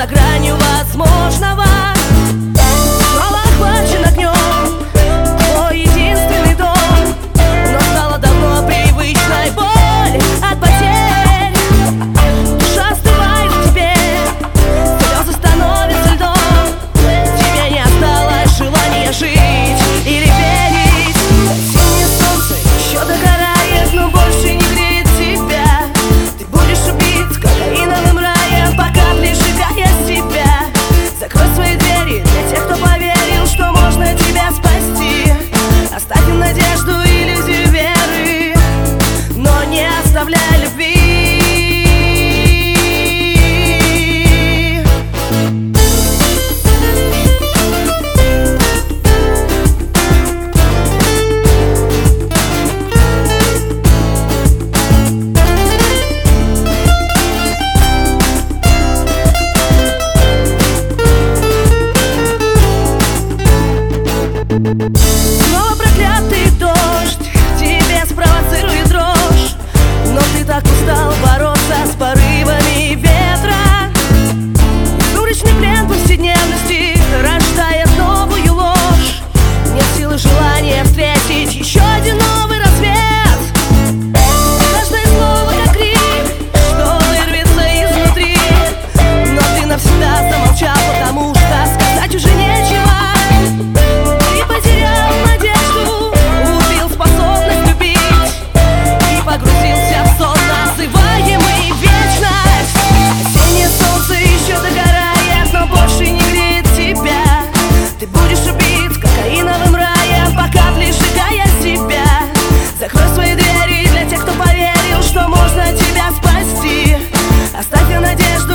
за гранью возможного. Снова охвачен огнем твой единственный дом, но стала давно привычной боль от потерь. Душа остывает в тебе, слезы становятся льдом. Тебе не осталось желания жить или верить. Синее солнце еще догорает, но больше не греет тебя. Ты будешь убит кокаиновым раем, по капле сжигая себя. Закрой свои двери для тех, кто поверил, что можно тебя спасти. Оставим надежду, иллюзию веры, но не оставляй любви. Снова проклятый дождь в тебе спровоцирует дрожь, но ты так устал бороться с порывами ветра. Сумрачный плен повседневности рождает новую ложь. Нет силы, желания встретить еще один новый рассвет. Каждое слово как крик, что вырвется изнутри, но ты навсегда замолчал, потому что сказать уже нечего. Погрузился в сон, называемый вечность. Осеннее солнце еще догорает, но больше не греет тебя. Ты будешь убит кокаиновым раем, по капле сжигая себя. Закрой свои двери для тех, кто поверил, что можно тебя спасти. Оставь надежду.